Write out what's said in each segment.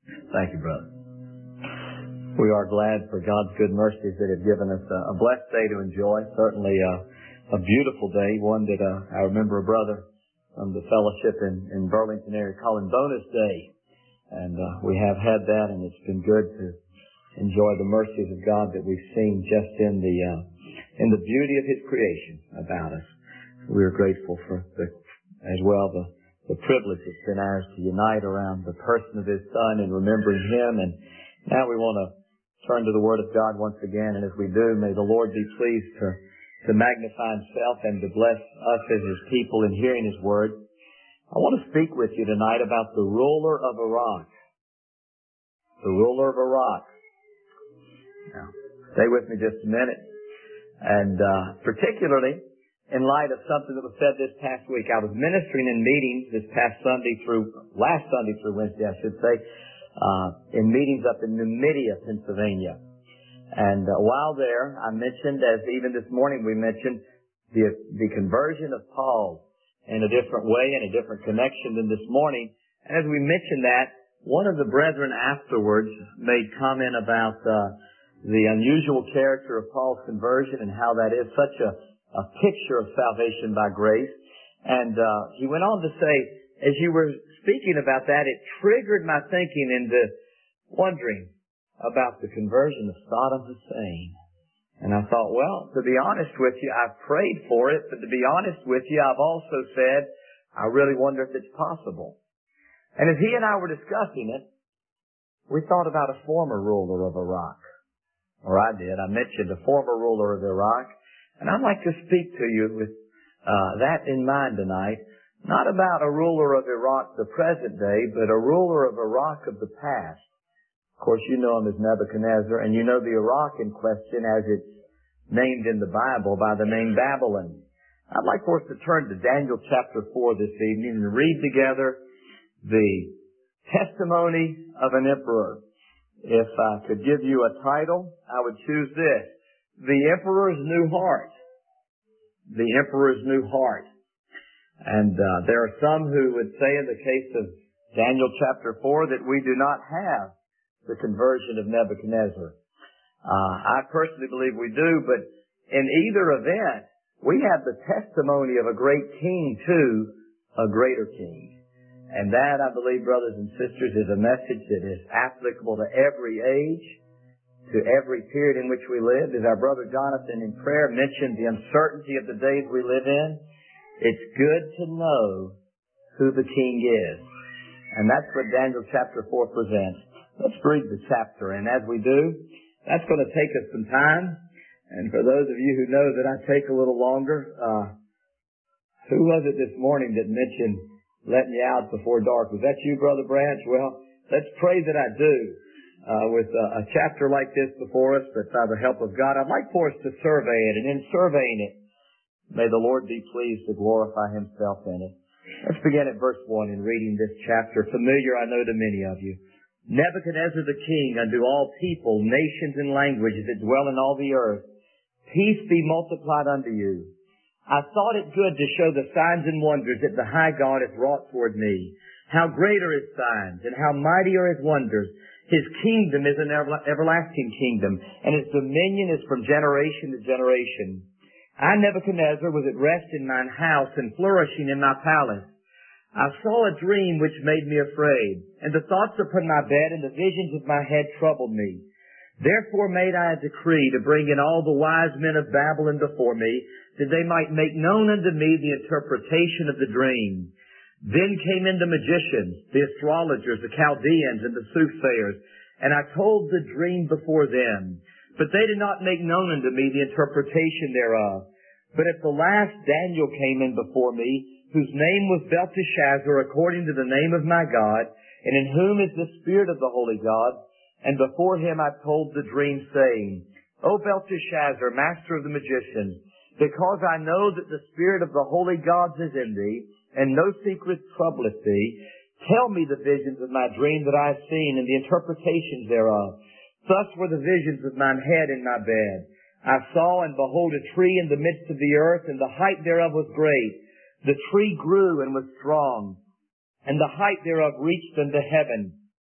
Thank you, brother. We are glad for God's good mercies that have given us a blessed day to enjoy. Certainly a beautiful day, one that I remember a brother from the fellowship in Burlington area calling Bonus Day. And we have had that, and it's been good to enjoy the mercies of God that we've seen just in the beauty of His creation about us. We are grateful for the privilege that's been ours to unite around the person of His Son and remembering Him. And now we want to turn to the Word of God once again, and as we do, may the Lord be pleased to magnify Himself and to bless us as His people in hearing His Word. I want to speak with you tonight about the ruler of Iraq. The ruler of Iraq. Now, stay with me just a minute. And particularly in light of something that was said this past week. I was ministering in meetings last Sunday through Wednesday, I should say, in meetings up in Numidia, Pennsylvania. And while there, I mentioned, as even this morning we mentioned, the conversion of Paul in a different way, in a different connection than this morning. And as we mentioned that, one of the brethren afterwards made comment about the unusual character of Paul's conversion and how that is such a picture of salvation by grace. And he went on to say, as you were speaking about that, it triggered my thinking into wondering about the conversion of Saddam Hussein. And I thought, well, to be honest with you, I've prayed for it, but to be honest with you, I've also said, I really wonder if it's possible. And as he and I were discussing it, we thought about a former ruler of Iraq. Or I did. I mentioned a former ruler of Iraq. And I'd like to speak to you with that in mind tonight. Not about a ruler of Iraq the present day, but a ruler of Iraq of the past. Of course, you know him as Nebuchadnezzar, and you know the Iraq in question as it's named in the Bible by the name Babylon. I'd like for us to turn to Daniel chapter 4 this evening and read together the testimony of an emperor. If I could give you a title, I would choose this: The Emperor's New Heart. The Emperor's New Heart. And there are some who would say in the case of Daniel chapter 4 that we do not have the conversion of Nebuchadnezzar. I personally believe we do, but in either event, we have the testimony of a great king to a greater king. And that, I believe, brothers and sisters, is a message that is applicable to every age, to every period in which we live. As our brother Jonathan in prayer mentioned the uncertainty of the days we live in, it's good to know who the king is. And that's what Daniel chapter 4 presents. Let's read the chapter, and as we do, that's going to take us some time. And for those of you who know that I take a little longer, who was it this morning that mentioned letting you out before dark? Was that you, Brother Branch? Well, let's pray that I do. With a chapter like this before us, but by the help of God, I'd like for us to survey it, and in surveying it, may the Lord be pleased to glorify Himself in it. Let's begin at verse 1 in reading this chapter, familiar I know to many of you. Nebuchadnezzar the king, unto all people, nations, and languages that dwell in all the earth, peace be multiplied unto you. I thought it good to show the signs and wonders that the high God hath wrought toward me. How great are His signs, and how mighty are His wonders. His kingdom is an everlasting kingdom, and His dominion is from generation to generation. I, Nebuchadnezzar, was at rest in mine house, and flourishing in my palace. I saw a dream which made me afraid, and the thoughts upon my bed and the visions of my head troubled me. Therefore made I a decree to bring in all the wise men of Babylon before me, that they might make known unto me the interpretation of the dream. Then came in the magicians, the astrologers, the Chaldeans, and the soothsayers, and I told the dream before them. But they did not make known unto me the interpretation thereof. But at the last Daniel came in before me, whose name was Belteshazzar, according to the name of my God, and in whom is the Spirit of the Holy God. And before him I told the dream, saying, O Belteshazzar, master of the magicians, because I know that the Spirit of the holy gods is in thee, and no secret troubleth thee, tell me the visions of my dream that I have seen, and the interpretations thereof. Thus were the visions of mine head in my bed. I saw, and behold, a tree in the midst of the earth, and the height thereof was great. The tree grew and was strong, and the height thereof reached unto heaven.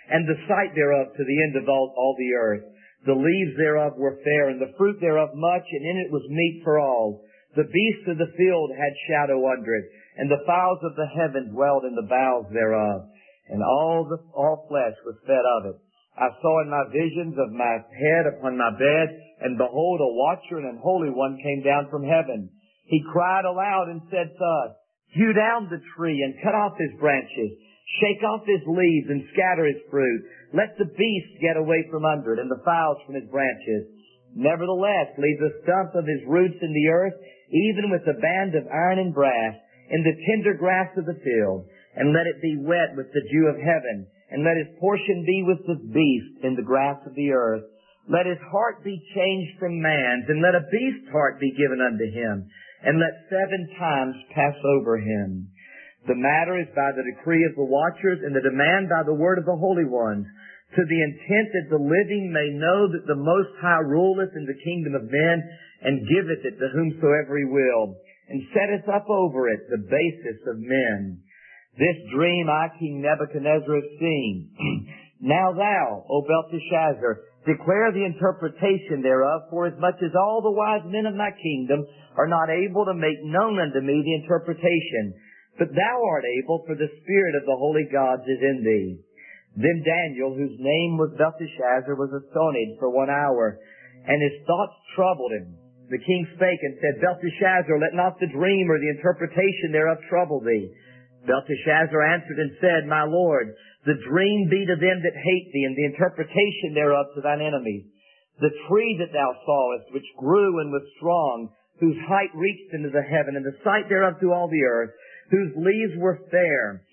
and the sight thereof to the end of all the earth. The leaves thereof were fair, and the fruit thereof much, and in it was meat for all. The beasts of the field had shadow under it, and the fowls of the heaven dwelled in the boughs thereof. And all flesh was fed of it. I saw in my visions of my head upon my bed, and behold, a watcher and an holy one came down from heaven. He cried aloud and said thus, Hew down the tree and cut off his branches, shake off his leaves and scatter his fruit. Let the beast get away from under it, and the fowls from his branches. Nevertheless, leave the stump of his roots in the earth, even with the band of iron and brass, in the tender grass of the field, and let it be wet with the dew of heaven, and let his portion be with the beast in the grass of the earth. Let his heart be changed from man's, and let a beast's heart be given unto him, and let 7 times pass over him. The matter is by the decree of the watchers, and the demand by the word of the holy ones, to the intent that the living may know that the Most High ruleth in the kingdom of men, and giveth it to whomsoever he will, and setteth up over it the basis of men. This dream I, King Nebuchadnezzar, have seen. Now thou, O Belteshazzar, declare the interpretation thereof, for as much as all the wise men of my kingdom are not able to make known unto me the interpretation. But thou art able, for the spirit of the holy gods is in thee. Then Daniel, whose name was Belteshazzar, was astonished for 1 hour, and his thoughts troubled him. The king spake and said, Belteshazzar, let not the dream or the interpretation thereof trouble thee. Belteshazzar answered and said, My lord, the dream be to them that hate thee, and the interpretation thereof to thine enemies. The tree that thou sawest, which grew and was strong, whose height reached into the heaven, and the sight thereof to all the earth, whose leaves were fair,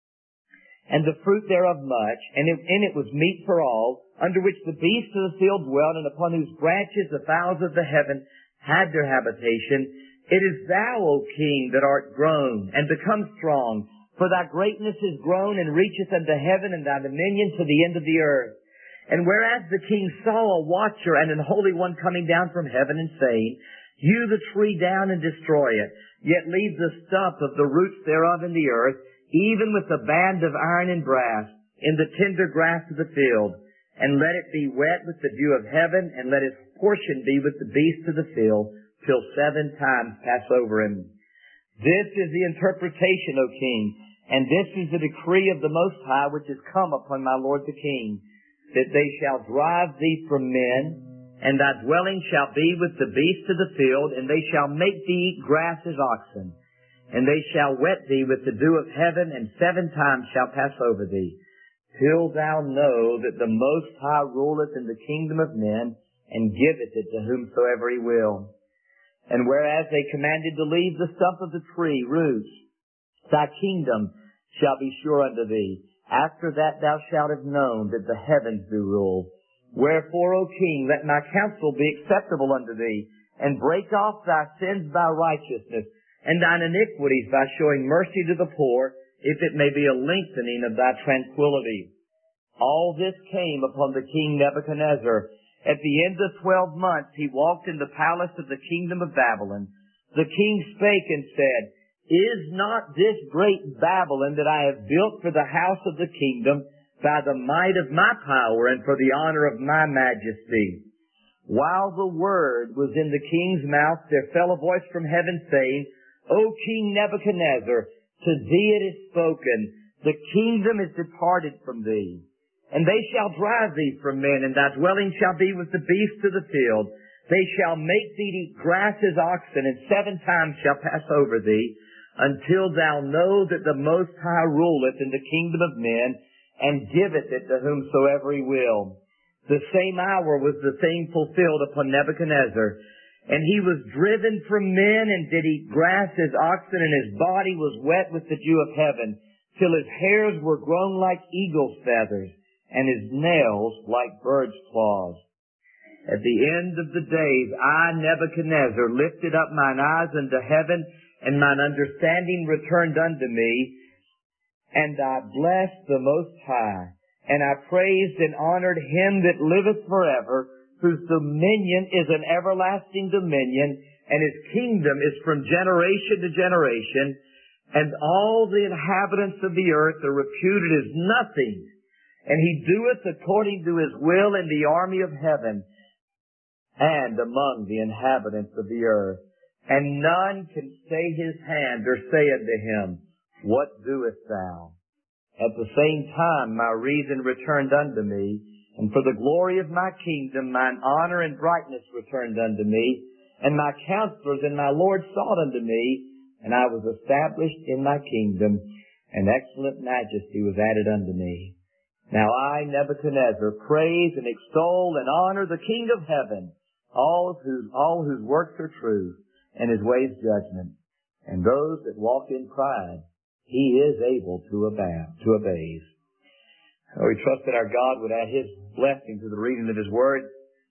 and the fruit thereof much, and in it was meat for all, under which the beasts of the field dwelt, and upon whose branches the fowls of the heaven had their habitation. It is thou, O king, that art grown, and become strong, for thy greatness is grown, and reacheth unto heaven, and thy dominion to the end of the earth. And whereas the king saw a watcher and an holy one coming down from heaven, and saying, Hew the tree down and destroy it, yet leave the stump of the roots thereof in the earth, even with the band of iron and brass, in the tender grass of the field, and let it be wet with the dew of heaven, and let its portion be with the beasts of the field, till 7 times pass over him. This is the interpretation, O king, and this is the decree of the Most High, which is come upon my lord the king, that they shall drive thee from men, and thy dwelling shall be with the beasts of the field, and they shall make thee eat grass as oxen, and they shall wet thee with the dew of heaven, and 7 times shall pass over thee, till thou know that the Most High ruleth in the kingdom of men, and giveth it to whomsoever he will. And whereas they commanded to leave the stump of the tree, roots, thy kingdom shall be sure unto thee. After that thou shalt have known that the heavens do rule. Wherefore, O king, let my counsel be acceptable unto thee, and break off thy sins by righteousness, and thine iniquities by showing mercy to the poor, if it may be a lengthening of thy tranquility. All this came upon the king Nebuchadnezzar. At the end of 12 months he walked in the palace of the kingdom of Babylon. The king spake and said, Is not this great Babylon that I have built for the house of the kingdom by the might of my power and for the honor of my majesty? While the word was in the king's mouth, there fell a voice from heaven saying, O King Nebuchadnezzar, to thee it is spoken, the kingdom is departed from thee. And they shall drive thee from men, and thy dwelling shall be with the beasts of the field. They shall make thee eat grass as oxen, and 7 times shall pass over thee, until thou know that the Most High ruleth in the kingdom of men, and giveth it to whomsoever he will. The same hour was the thing fulfilled upon Nebuchadnezzar. And he was driven from men, and did eat grass as oxen, and his body was wet with the dew of heaven, till his hairs were grown like eagle's feathers, and his nails like bird's claws. At the end of the days, I, Nebuchadnezzar, lifted up mine eyes unto heaven, and mine understanding returned unto me, and I blessed the Most High, and I praised and honored him that liveth forever, whose dominion is an everlasting dominion, and his kingdom is from generation to generation, and all the inhabitants of the earth are reputed as nothing, And He doeth according to His will in the army of heaven and among the inhabitants of the earth. And none can stay His hand or say unto Him, What doest thou? At the same time my reason returned unto me, and for the glory of my kingdom mine honor and brightness returned unto me, and my counselors and my Lord sought unto me, and I was established in my kingdom, and excellent majesty was added unto me. Now I, Nebuchadnezzar, praise and extol and honor the King of heaven, all whose works are truth, and His ways judgment. And those that walk in pride, He is able to abase. We trust that our God would add His blessing to the reading of His Word.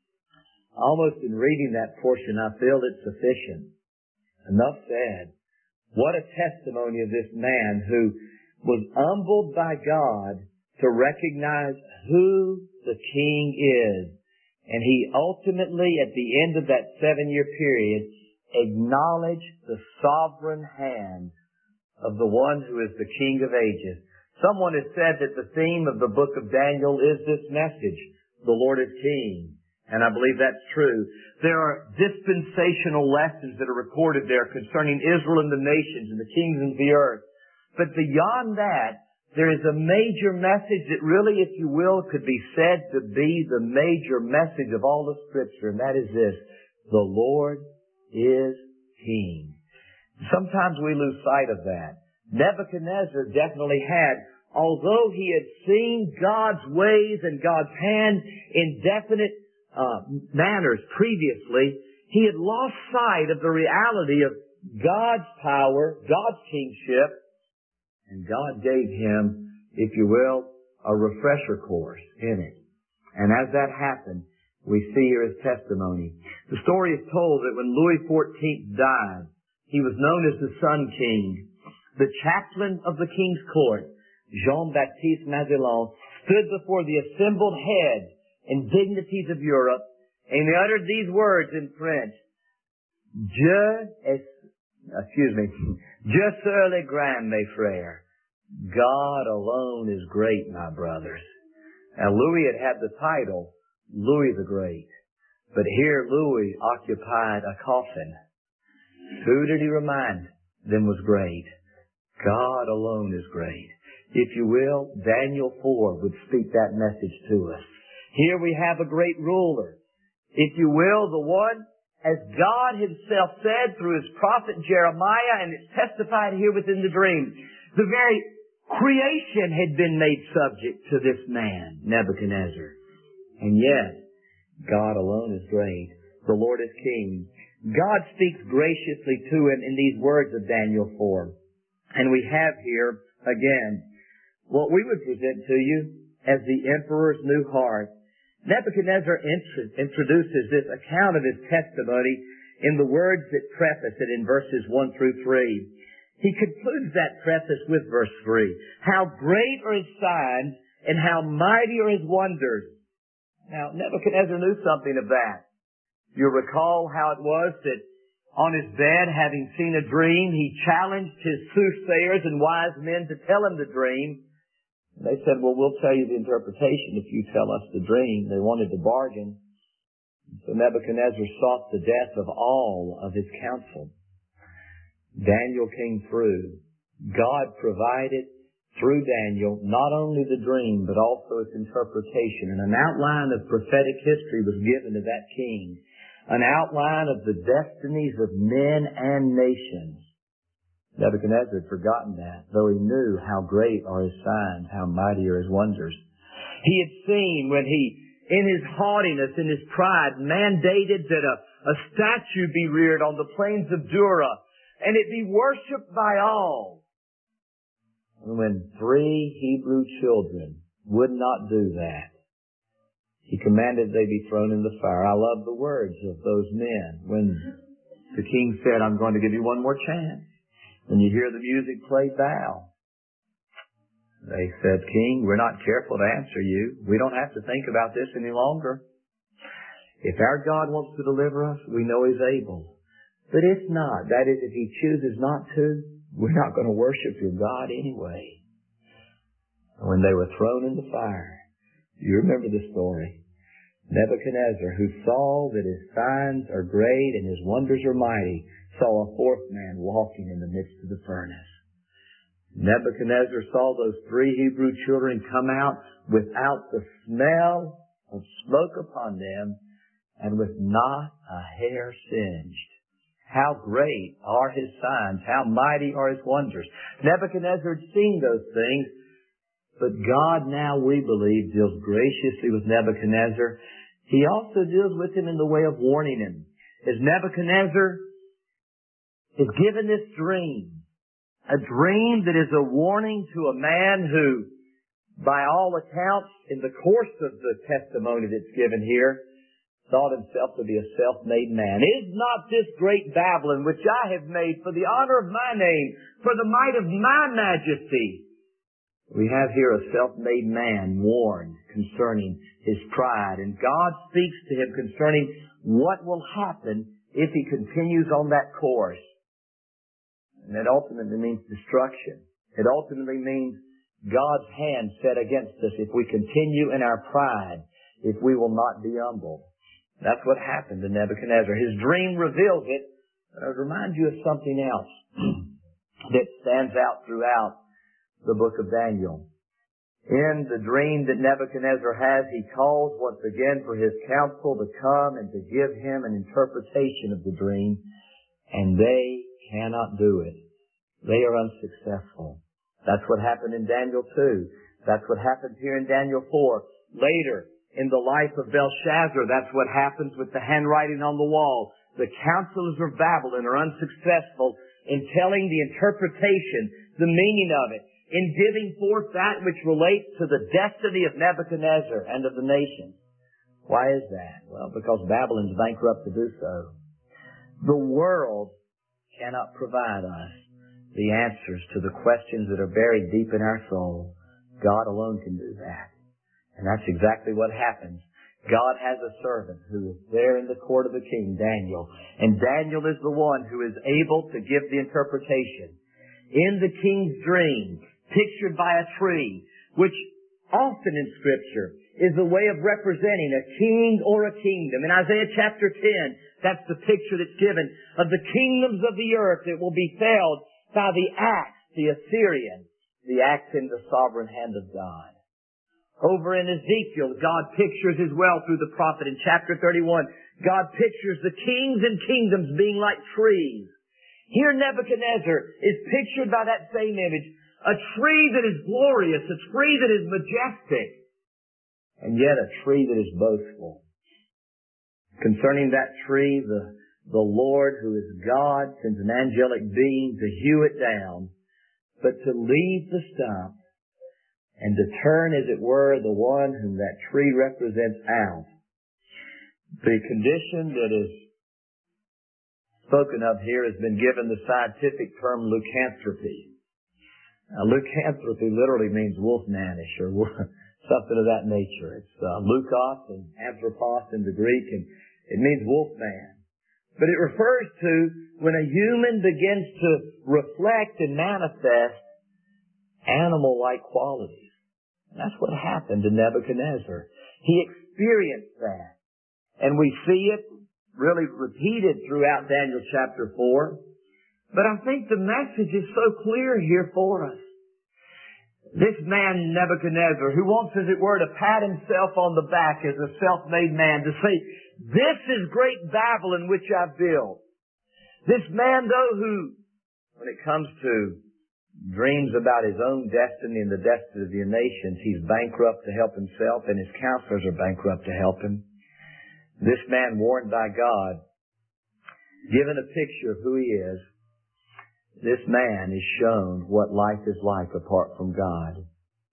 Almost in reading that portion, I feel it's sufficient. Enough said. What a testimony of this man who was humbled by God to recognize who the King is. And he ultimately, at the end of that 7-year period, acknowledged the sovereign hand of the one who is the King of ages. Someone has said that the theme of the book of Daniel is this message, the Lord is King. And I believe that's true. There are dispensational lessons that are recorded there concerning Israel and the nations and the kings of the earth. But beyond that, there is a major message that really, if you will, could be said to be the major message of all of Scripture, and that is this: the Lord is King. Sometimes we lose sight of that. Nebuchadnezzar definitely had, although he had seen God's ways and God's hand in definite manners previously, he had lost sight of the reality of God's power, God's kingship, and God gave him, if you will, a refresher course in it. And as that happened, we see here his testimony. The story is told that when Louis XIV died, he was known as the Sun King. The chaplain of the king's court, Jean-Baptiste Mazelon, stood before the assembled heads and dignitaries of Europe, and he uttered these words in French: Je suis le grand, mes frères. God alone is great, my brothers. Now, Louis had the title, Louis the Great. But here Louis occupied a coffin. Who did he remind them was great? God alone is great. If you will, Daniel 4 would speak that message to us. Here we have a great ruler. If you will, the one, as God Himself said through His prophet Jeremiah, and it's testified here within the dream, the very creation had been made subject to this man, Nebuchadnezzar. And yet, God alone is great. The Lord is King. God speaks graciously to him in these words of Daniel 4. And we have here, again, what we would present to you as the emperor's new heart. Nebuchadnezzar introduces this account of his testimony in the words that preface it in verses 1 through 3. He concludes that preface with verse 3. How great are His signs and how mighty are His wonders. Now, Nebuchadnezzar knew something of that. You'll recall how it was that on his bed, having seen a dream, he challenged his soothsayers and wise men to tell him the dream. They said, well, we'll tell you the interpretation if you tell us the dream. They wanted to bargain. So Nebuchadnezzar sought the death of all of his counsel. Daniel came through. God provided through Daniel not only the dream, but also its interpretation. And an outline of prophetic history was given to that king. An outline of the destinies of men and nations. Nebuchadnezzar had forgotten that, though he knew how great are His signs, how mighty are His wonders. He had seen when he, in his haughtiness, in his pride, mandated that a statue be reared on the plains of Dura, and it be worshipped by all. And when 3 Hebrew children would not do that, he commanded they be thrown in the fire. I love the words of those men when the king said, I'm going to give you one more chance. When you hear the music play, bow. They said, King, we're not careful to answer you. We don't have to think about this any longer. If our God wants to deliver us, we know He's able. But if not, that is, if He chooses not to, we're not going to worship your God anyway. when they were thrown in the fire. You remember the story. Nebuchadnezzar, who saw that his signs are great and his wonders are mighty, saw a fourth man walking in the midst of the furnace. Nebuchadnezzar saw those three Hebrew children come out without the smell of smoke upon them and with not a hair singed. How great are his signs, how mighty are his wonders. Nebuchadnezzar had seen those things, but God now, we believe, deals graciously with Nebuchadnezzar. He also deals with him in the way of warning him. As Nebuchadnezzar is given this dream, a dream that is a warning to a man who, by all accounts, in the course of the testimony that's given here, thought himself to be a self-made man. Is not this great Babylon, which I have made for the honor of my name, for the might of my majesty? We have here a self-made man warned concerning his pride, and God speaks to him concerning what will happen if he continues on that course. And that ultimately means destruction. It ultimately means God's hand set against us if we continue in our pride, if we will not be humbled. That's what happened to Nebuchadnezzar. His dream reveals it, but I would remind you of something else that stands out throughout the book of Daniel. In the dream that Nebuchadnezzar has, he calls once again for his council to come and to give him an interpretation of the dream, and they cannot do it. They are unsuccessful. That's what happened in Daniel 2. That's what happens here in Daniel 4. Later, in the life of Belshazzar, that's what happens with the handwriting on the wall. The counselors of Babylon are unsuccessful in telling the interpretation, the meaning of it, in giving forth that which relates to the destiny of Nebuchadnezzar and of the nation. Why is that? Well, because Babylon's bankrupt to do so. The world cannot provide us the answers to the questions that are buried deep in our soul. God alone can do that. And that's exactly what happens. God has a servant who is there in the court of the king, Daniel. And Daniel is the one who is able to give the interpretation. In the king's dream, pictured by a tree, which often in Scripture is a way of representing a king or a kingdom. In Isaiah chapter 10, that's the picture that's given of the kingdoms of the earth that will be felled by the axe, the Assyrian, the axe in the sovereign hand of God. Over in Ezekiel, God pictures as well through the prophet in chapter 31, God pictures the kings and kingdoms being like trees. Here Nebuchadnezzar is pictured by that same image. A tree that is glorious, a tree that is majestic, and yet a tree that is boastful. Concerning that tree, the Lord, who is God, sends an angelic being to hew it down, but to leave the stump and to turn, as it were, the one whom that tree represents out. The condition that is spoken of here has been given the scientific term lycanthropy. Now, lycanthropy literally means wolfmanish or something of that nature. It's lukos and anthropos in the Greek, and it means wolfman. But it refers to when a human begins to reflect and manifest animal-like qualities. And that's what happened to Nebuchadnezzar. He experienced that. And we see it really repeated throughout Daniel chapter 4. But I think the message is so clear here for us. This man, Nebuchadnezzar, who wants, as it were, to pat himself on the back as a self-made man, to say, this is great Babylon which I've built. This man, though, who, when it comes to dreams about his own destiny and the destiny of the nations, he's bankrupt to help himself, and his counselors are bankrupt to help him. This man, warned by God, given a picture of who he is, this man is shown what life is like apart from God.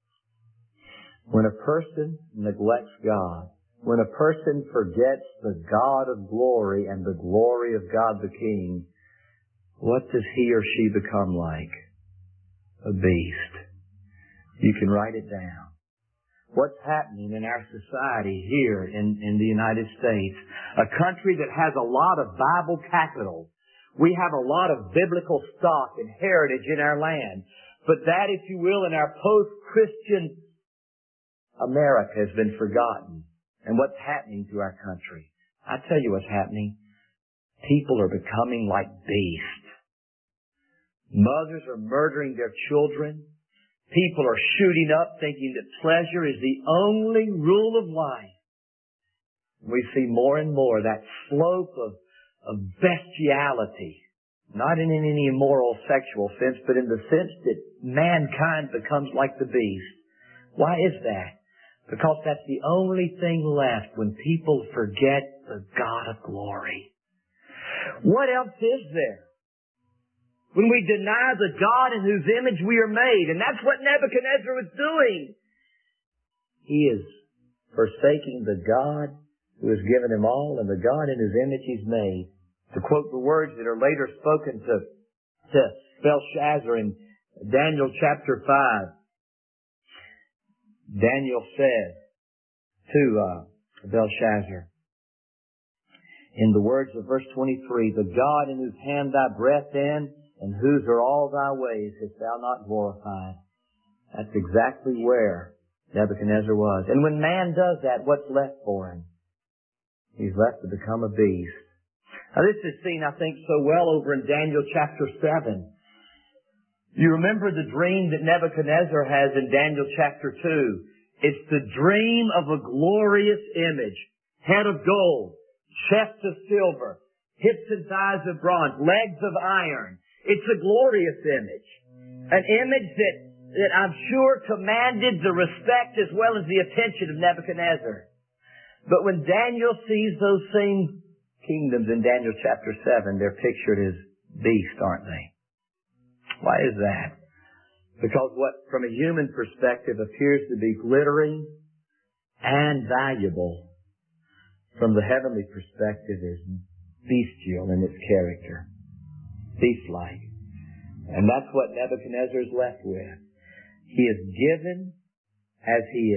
When a person neglects God, when a person forgets the God of glory and the glory of God the King, what does he or she become like? A beast. You can write it down. What's happening in our society here in the United States, a country that has a lot of Bible capital. We have a lot of biblical stock and heritage in our land. But that, if you will, in our post-Christian America has been forgotten. And what's happening to our country? I tell you what's happening. People are becoming like beasts. Mothers are murdering their children. People are shooting up thinking that pleasure is the only rule of life. We see more and more that slope of bestiality, not in any immoral sexual sense, but in the sense that mankind becomes like the beast. Why is that? Because that's the only thing left when people forget the God of glory. What else is there? When we deny the God in whose image we are made, and that's what Nebuchadnezzar was doing. He is forsaking the God who has given him all and the God in whose image he's made. To quote the words that are later spoken to Belshazzar in Daniel chapter 5. Daniel said to Belshazzar, in the words of verse 23, the God in whose hand thy breath in, and whose are all thy ways, hast thou not glorified. That's exactly where Nebuchadnezzar was. And when man does that, what's left for him? He's left to become a beast. Now this is seen, I think, so well over in Daniel chapter 7. You remember the dream that Nebuchadnezzar has in Daniel chapter 2. It's the dream of a glorious image. Head of gold, chest of silver, hips and thighs of bronze, legs of iron. It's a glorious image. An image that I'm sure commanded the respect as well as the attention of Nebuchadnezzar. But when Daniel sees those same kingdoms in Daniel chapter 7, they're pictured as beasts, aren't they? Why is that? Because what, from a human perspective, appears to be glittering and valuable, from the heavenly perspective is bestial in its character. Beast-like. And that's what Nebuchadnezzar is left with. He is given as he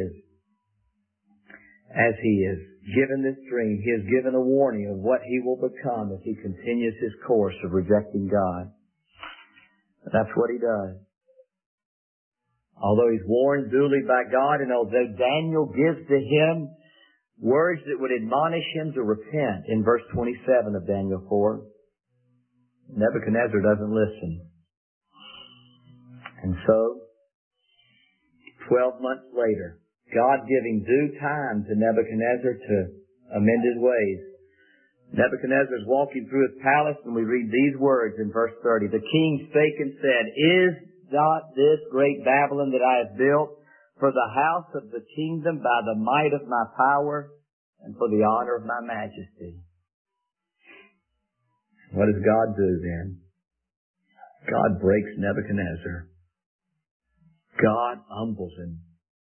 is given this dream. He is given a warning of what he will become if he continues his course of rejecting God. That's what he does. Although he's warned duly by God, and although Daniel gives to him words that would admonish him to repent in verse 27 of Daniel 4, Nebuchadnezzar doesn't listen. And so, 12 months later, God giving due time to Nebuchadnezzar to amend his ways, Nebuchadnezzar is walking through his palace, and we read these words in verse 30. The king spake and said, Is not this great Babylon that I have built for the house of the kingdom by the might of my power and for the honor of my majesty? What does God do then? God breaks Nebuchadnezzar. God humbles him.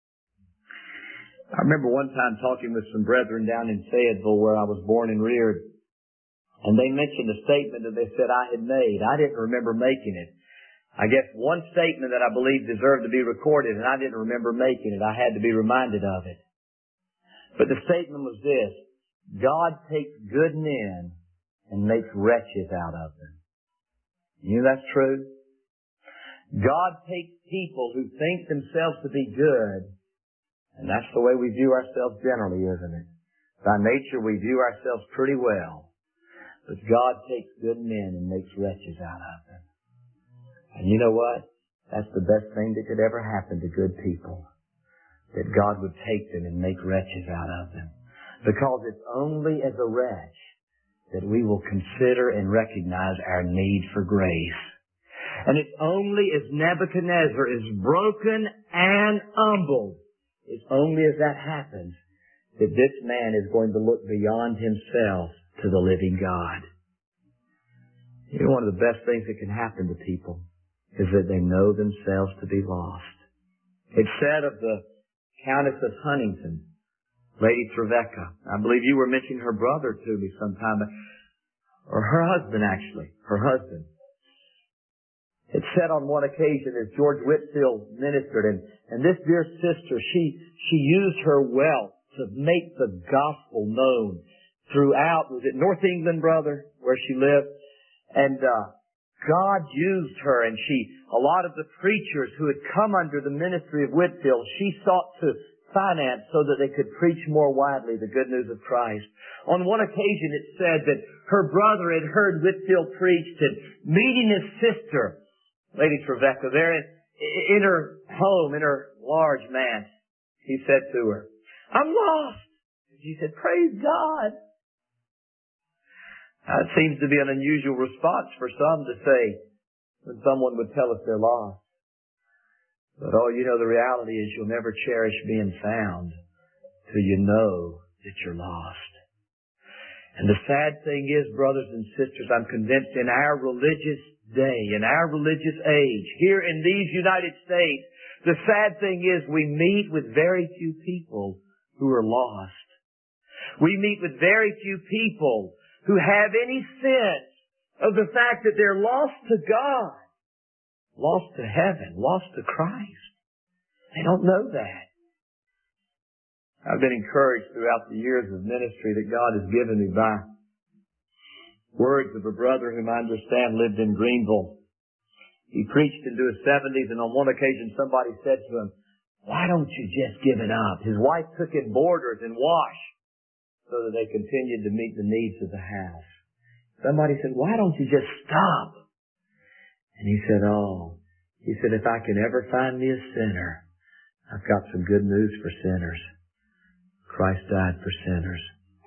I remember one time talking with some brethren down in Fayetteville where I was born and reared, and they mentioned a statement that they said I had made. I didn't remember making it. I guess one statement that I believe deserved to be recorded, and I didn't remember making it. I had to be reminded of it. But the statement was this: God takes good men and makes wretches out of them. You know that's true? God takes people who think themselves to be good, and that's the way we view ourselves generally, isn't it? By nature, we view ourselves pretty well. But God takes good men and makes wretches out of them. And you know what? That's the best thing that could ever happen to good people. That God would take them and make wretches out of them. Because it's only as a wretch that we will consider and recognize our need for grace. And it's only as Nebuchadnezzar is broken and humbled, it's only as that happens that this man is going to look beyond himself to the living God. You know, one of the best things that can happen to people is that they know themselves to be lost. It's said of the Countess of Huntington, Lady Trevecca. I believe you were mentioning her brother to me sometime, or her husband actually, her husband. It's said on one occasion as George Whitefield ministered, and this dear sister, she used her wealth to make the gospel known throughout, was it North England, brother, where she lived? And God used her, and a lot of the preachers who had come under the ministry of Whitefield, she sought to finance so that they could preach more widely the good news of Christ. On one occasion it said that her brother had heard Whitefield preach, and meeting his sister, Lady Trevecca, there in her home, in her large manse, he said to her, "I'm lost." She said, "Praise God." Now, it seems to be an unusual response for some to say when someone would tell us they're lost. But the reality is you'll never cherish being found till you know that you're lost. And the sad thing is, brothers and sisters, I'm convinced in our religious day, in our religious age, here in these United States, the sad thing is we meet with very few people who are lost. We meet with very few people who have any sense of the fact that they're lost to God, lost to heaven, lost to Christ. They don't know that. I've been encouraged throughout the years of ministry that God has given me by words of a brother whom I understand lived in Greenville. He preached into his 70s, and on one occasion somebody said to him, "Why don't you just give it up?" His wife took in boarders and wash so that they continued to meet the needs of the house. Somebody said, "Why don't you just stop?" And he said, if I can ever find me a sinner, I've got some good news for sinners. Christ died for sinners.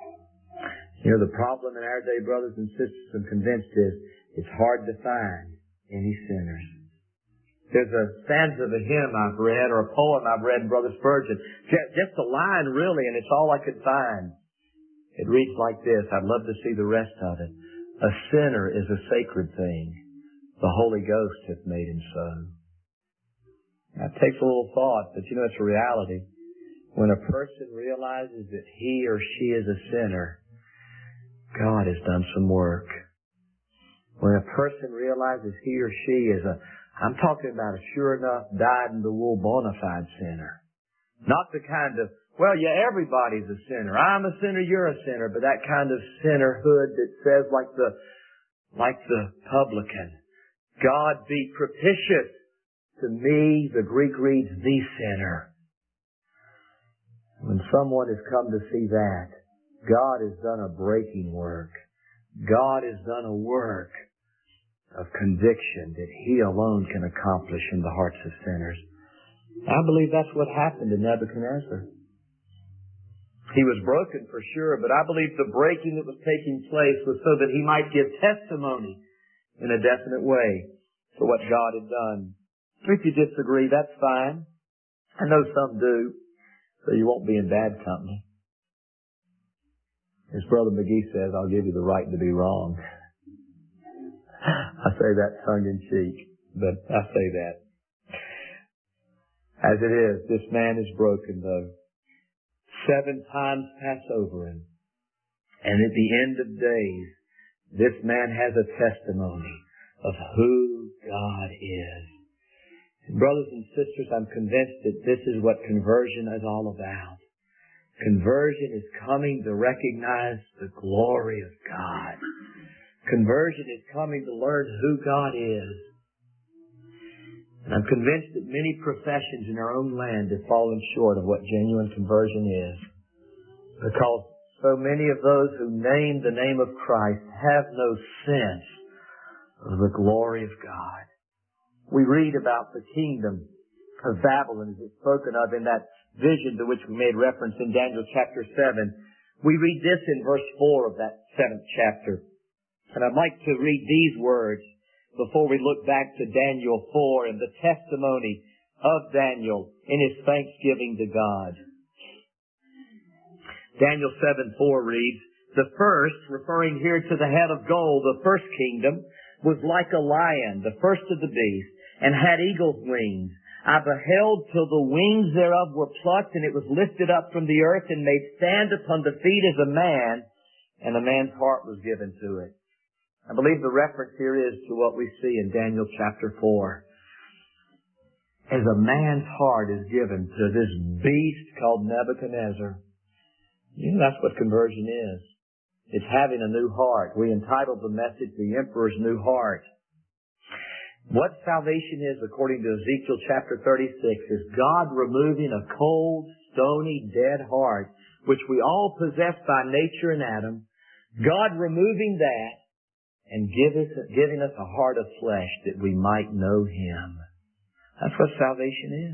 The problem in our day, brothers and sisters, I'm convinced is it's hard to find any sinners. There's a stanza of a hymn I've read, or a poem I've read in Brother Spurgeon. Just a line, really, and it's all I could find. It reads like this. I'd love to see the rest of it. "A sinner is a sacred thing. The Holy Ghost hath made him so." Now, it takes a little thought, but it's a reality. When a person realizes that he or she is a sinner, God has done some work. When a person realizes he or she is I'm talking about a sure enough, dyed-in-the-wool, bona fide sinner. Not the kind of, everybody's a sinner. I'm a sinner, you're a sinner. But that kind of sinnerhood that says, like the publican, "God be propitious to me," the Greek reads, "the sinner." When someone has come to see that, God has done a breaking work. God has done a work of conviction that He alone can accomplish in the hearts of sinners. I believe that's what happened to Nebuchadnezzar. He was broken for sure, but I believe the breaking that was taking place was so that he might give testimony in a definite way to what God had done. If you disagree, that's fine. I know some do, so you won't be in bad company. As Brother McGee says, I'll give you the right to be wrong. I say that tongue in cheek, but I say that. As it is, this man is broken, though. 7 times pass over him. And at the end of days, this man has a testimony of who God is. And brothers and sisters, I'm convinced that this is what conversion is all about. Conversion is coming to recognize the glory of God. Conversion is coming to learn who God is. And I'm convinced that many professions in our own land have fallen short of what genuine conversion is. Because so many of those who name the name of Christ have no sense of the glory of God. We read about the kingdom of Babylon as it's spoken of in that vision to which we made reference in Daniel chapter 7. We read this in verse 4 of that 7th chapter. And I'd like to read these words before we look back to Daniel 4 and the testimony of Daniel in his thanksgiving to God. Daniel 7:4 reads, "The first," referring here to the head of gold, the first kingdom, "was like a lion, the first of the beasts, and had eagle's wings. I beheld till the wings thereof were plucked, and it was lifted up from the earth and made stand upon the feet as a man, and a man's heart was given to it." I believe the reference here is to what we see in Daniel chapter 4. As a man's heart is given to this beast called Nebuchadnezzar. That's what conversion is. It's having a new heart. We entitled the message, "The Emperor's New Heart." What salvation is, according to Ezekiel chapter 36, is God removing a cold, stony, dead heart, which we all possess by nature in Adam. God removing that and giving us a heart of flesh that we might know Him. That's what salvation is.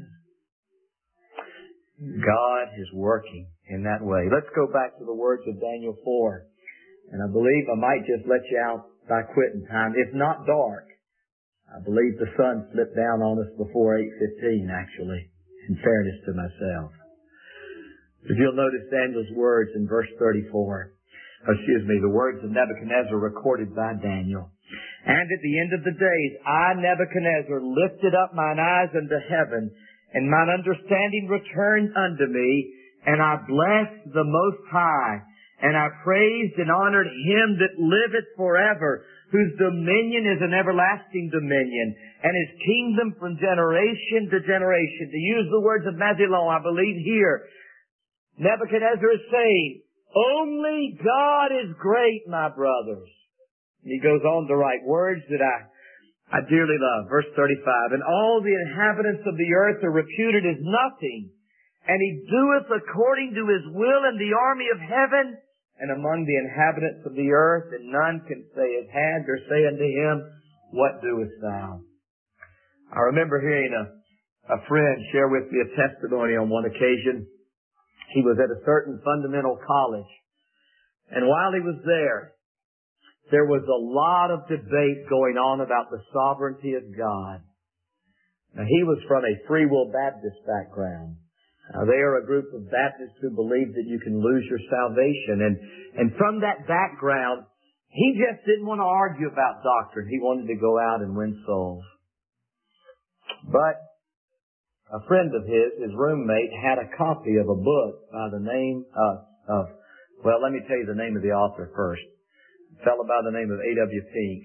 God is working in that way. Let's go back to the words of Daniel 4. And I believe I might just let you out by quitting time. It's not dark. I believe the sun slipped down on us before 8:15, actually, in fairness to myself. If you'll notice Daniel's words in verse 34, the words of Nebuchadnezzar recorded by Daniel. And at the end of the days, I, Nebuchadnezzar, lifted up mine eyes unto heaven, and mine understanding returned unto me, and I blessed the Most High, and I praised and honored Him that liveth forever, whose dominion is an everlasting dominion, and His kingdom from generation to generation. To use the words of Mazzillon, I believe here, Nebuchadnezzar is saying, only God is great, my brothers. And he goes on to write words that I dearly love. Verse 35, and all the inhabitants of the earth are reputed as nothing, and He doeth according to His will in the army of heaven, and among the inhabitants of the earth, and none can say His hand or say unto Him, what doest thou? I remember hearing a friend share with me a testimony on one occasion. He was at a certain fundamental college, and while he was there was a lot of debate going on about the sovereignty of God. Now, he was from a Free Will Baptist background. They are a group of Baptists who believe that you can lose your salvation. And from that background, he just didn't want to argue about doctrine. He wanted to go out and win souls. But a friend of his roommate, had a copy of a book by the name let me tell you the name of the author first. A fellow by the name of A.W. Pink.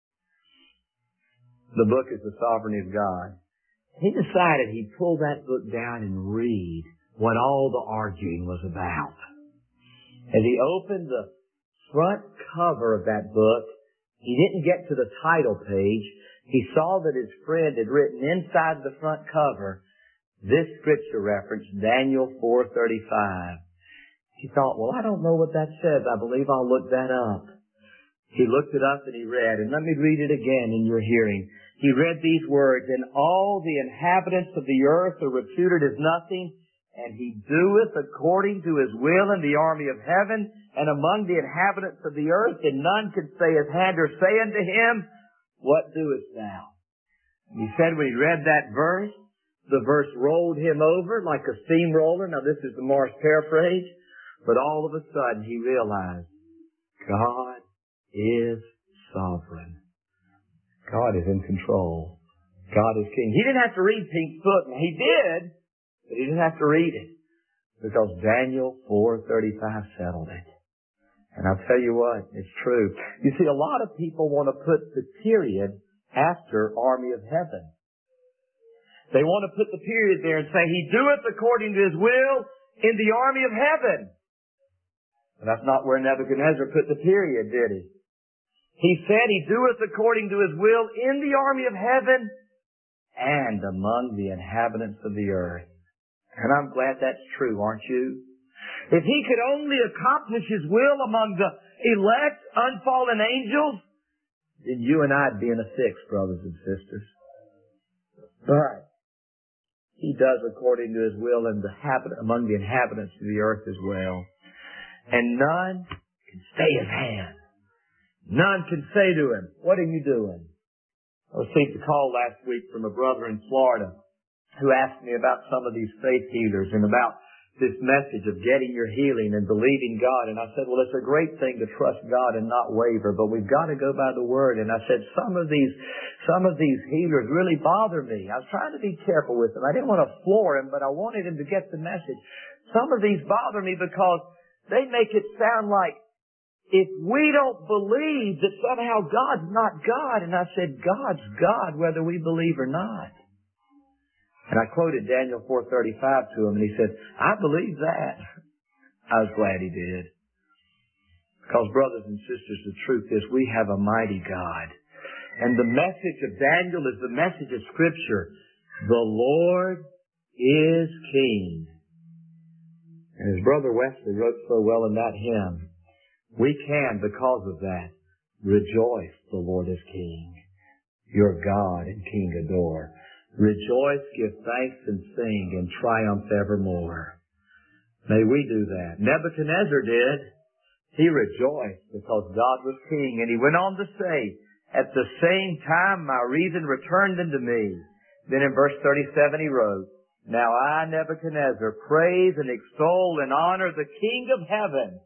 The book is The Sovereignty of God. He decided he'd pull that book down and read what all the arguing was about. As he opened the front cover of that book, he didn't get to the title page. He saw that his friend had written inside the front cover this scripture reference, Daniel 4:35. He thought, well, I don't know what that says. I believe I'll look that up. He looked it up and he read, and let me read it again in your hearing. He read these words, and all the inhabitants of the earth are reputed as nothing, and He doeth according to His will in the army of heaven, and among the inhabitants of the earth, and none can say His hand or say unto Him, what doest thou? And he said when he read that verse, the verse rolled him over like a steamroller. Now this is the Morris paraphrase. But all of a sudden he realized God is sovereign. God is in control. God is king. He didn't have to read Pink's book. Now, he did, but he didn't have to read it because Daniel 4:35 settled it. And I'll tell you what, it's true. You see, a lot of people want to put the period after army of heaven. They want to put the period there and say, He doeth according to His will in the army of heaven. But that's not where Nebuchadnezzar put the period, did he? He said He doeth according to His will in the army of heaven and among the inhabitants of the earth. And I'm glad that's true, aren't you? If He could only accomplish His will among the elect, unfallen angels, then you and I'd be in a fix, brothers and sisters. But He does according to His will in among the inhabitants of the earth as well. And none can stay His hand. None can say to Him, what are you doing? I received a call last week from a brother in Florida who asked me about some of these faith healers and about this message of getting your healing and believing God. And I said, well, it's a great thing to trust God and not waver, but we've got to go by the Word. And I said, some of these healers really bother me. I was trying to be careful with them. I didn't want to floor him, but I wanted him to get the message. Some of these bother me because they make it sound like if we don't believe that somehow God's not God. And I said, God's God whether we believe or not. And I quoted Daniel 4:35 to him, and he said, I believe that. I was glad he did. Because, brothers and sisters, the truth is we have a mighty God. And the message of Daniel is the message of Scripture. The Lord is King. And as Brother Wesley wrote so well in that hymn, we can, because of that, rejoice the Lord is King. Your God and King adore. Rejoice, give thanks, and sing, and triumph evermore. May we do that. Nebuchadnezzar did. He rejoiced because God was King. And he went on to say, at the same time my reason returned unto me. Then in verse 37 he wrote, Now I, Nebuchadnezzar, praise and extol and honor the King of heaven.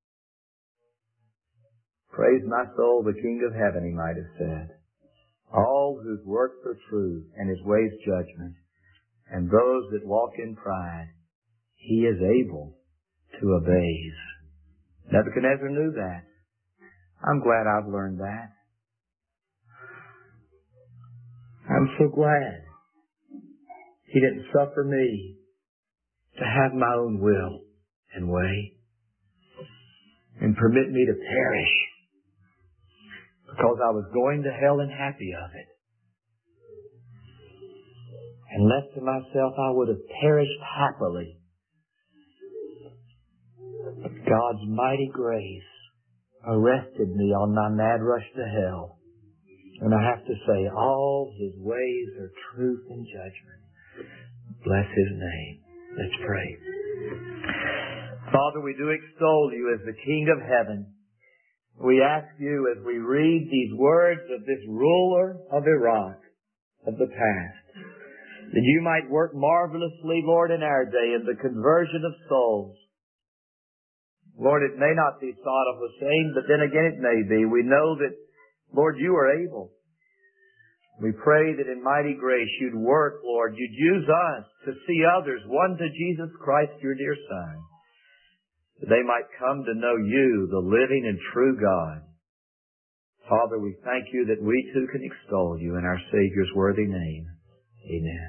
Praise my soul, the King of heaven, he might have said. All whose works are true and his ways judgment, and those that walk in pride, he is able to abase. Nebuchadnezzar knew that. I'm glad I've learned that. I'm so glad he didn't suffer me to have my own will and way and permit me to perish because I was going to hell and happy of it. And left to myself, I would have perished happily. But God's mighty grace arrested me on my mad rush to hell. And I have to say, all his ways are truth and judgment. Bless his name. Let's pray. Father, we do extol you as the King of heaven. We ask you as we read these words of this ruler of Iraq of the past, that you might work marvelously, Lord, in our day in the conversion of souls. Lord, it may not be thought of the same, but then again it may be. We know that, Lord, you are able. We pray that in mighty grace you'd work, Lord. You'd use us to see others won to Jesus Christ, your dear Son, that they might come to know you, the living and true God. Father, we thank you that we too can extol you in our Savior's worthy name. Amen.